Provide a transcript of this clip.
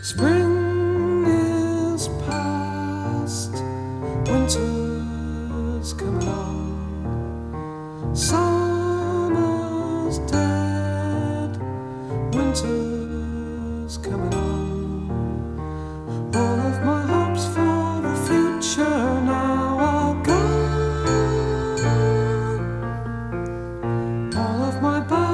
Spring is past, winter's coming on. Summer's dead, winter